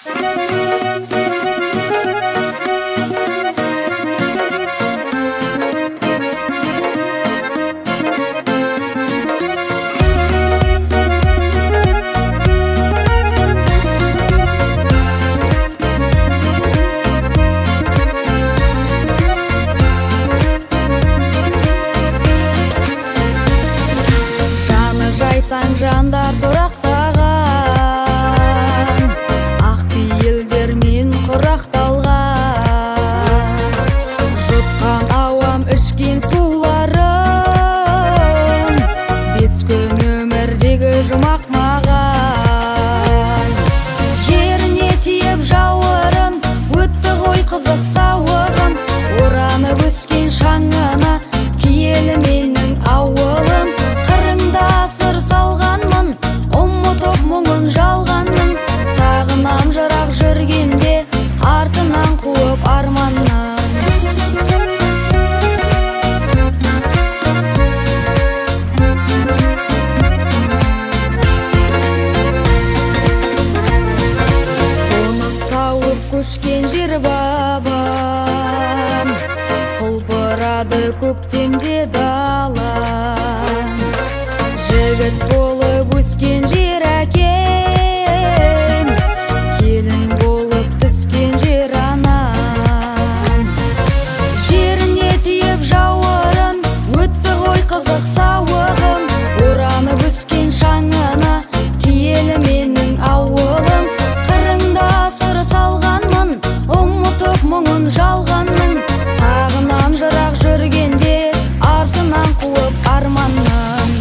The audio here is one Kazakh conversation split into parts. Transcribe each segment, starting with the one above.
Жайсаң жандар тұрақтаған, ақ пейілдермен құрақталған, жұтқан ауам ішкен суларын, бес күн өмірдегі жұмақ маған. Жеріне тиіп жауырын, өтті ғой қызық сауығын, оранып өскен шаңына киелі менің ауылым. Қырыңда сыр салғанмын, ұмытып мұңын жалғанның, сағынам жырақ жүргенде артынан қуып арманның. Қоныс тауып көшкен жер бабам, құлпырады көктемде дала. Жігіт болып өскен жер әкем, келін болып түскен жер анам. Жеріне тиіп жауырын, өтті ғой қызық сауығым, оранып өскен шаңына киелі менің ауылым. Қырыңда сыр салғанмын, ұмытып мұңын жалғанның, сағынам жырақ жүргенде артынан қуып арманның.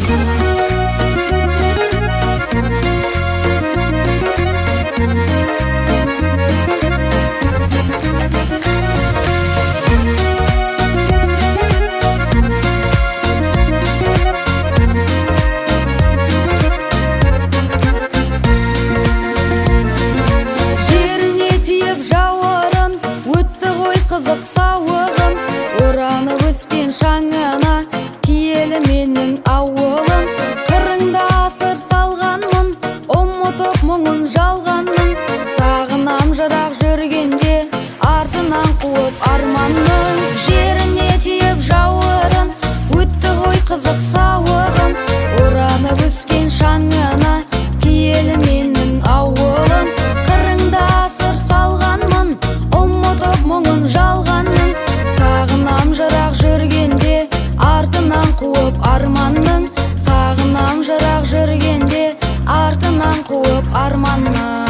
Қызық сауығым, оранып өскен шаңына киелі менің ауылым. Қырыңда сыр салғанмын, ұмытып мұңын жалғанның, сағынам жырақ жүргенде артынан қуып арманның. Жеріне тиіп жауырын, өтті ғой қызық сауығым, оранып өскен шаңына киелі менің ауылым. Қырыңда сыр салғанмын, ұмытып мұңын жалғанның, сағынам жырақ жүргенде артынан қуып арманның, сағынам жырақ жүргенде артынан қуып арманның.